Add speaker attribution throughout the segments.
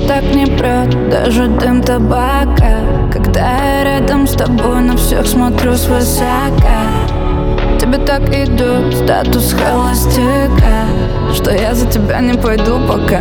Speaker 1: так не прет даже дым табака, когда я рядом с тобой на всех смотрю свысока. Тебе так идет статус холостяка, что я за тебя не пойду пока.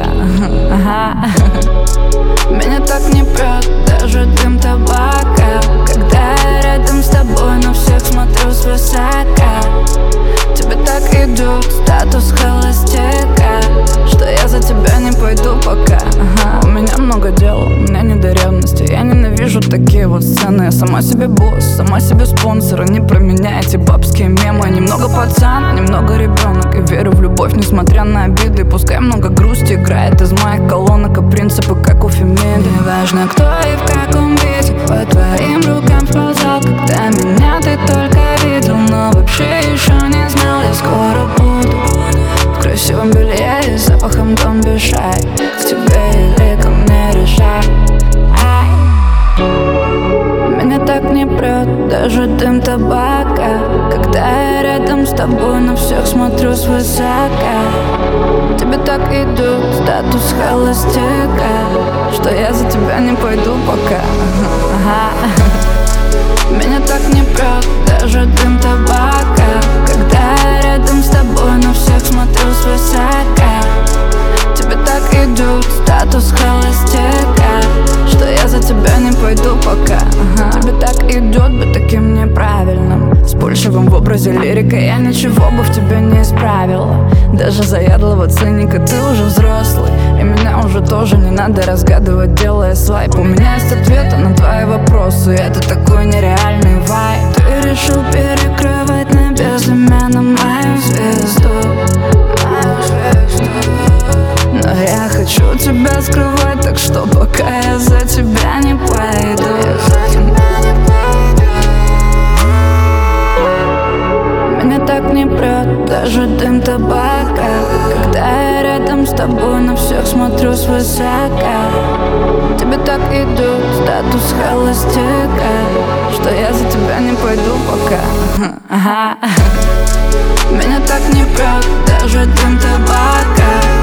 Speaker 1: Меня так не прет даже дым табака, когда я рядом с тобой на всех смотрю свысока. Тебе так идет статус холостяка, что я за тебя не пойду пока. У меня много дел, у меня не до ревности. Я ненавижу такие вот сцены. Я сама себе босс, сама себе спонсор. Не про меня эти бабские мемы. Немного пацан, немного ребенок. И верю в любовь, несмотря на обиды. Пускай много грусти играет из моих колонок, а принципы как у Фемиды. Не важно кто и в каком виде по твоим рукам сползал, когда меня ты только видел, но вообще еще не знал. Я скоро буду в красивом белье и запахом Don't Be Shy. К тебе или ко мне решай. Меня так не прет даже дым табака, когда я рядом с тобой на всех смотрю свысока. Тебе так идут статус холостяка, что я за тебя не пойду пока. Меня так не прет даже дым табака, когда я рядом с тобой на всех смотрю свысока. Тебе так идут статус холостяка, что я за тебя не пойду пока. Тебе так идет быть таким неправильным, вспыльчивым в образе лирика. Я ничего бы в тебе не исправила. Даже заядлого циника ты уже взрослый, и меня уже тоже не надо разгадывать, делая свайп. У меня есть ответы на твои вопросы, это такой нереальный вайб. Ты решил перекрывать на безымянном мою звезду. Но я хочу тебя скрывать, так что пока я за тебя не пойду. Меня так не прет даже дым табака, когда я рядом с тобой на всех смотрю свысока. Тебе так идут статус холостяка, что я за тебя не пойду пока. Меня так не прет даже дым табака,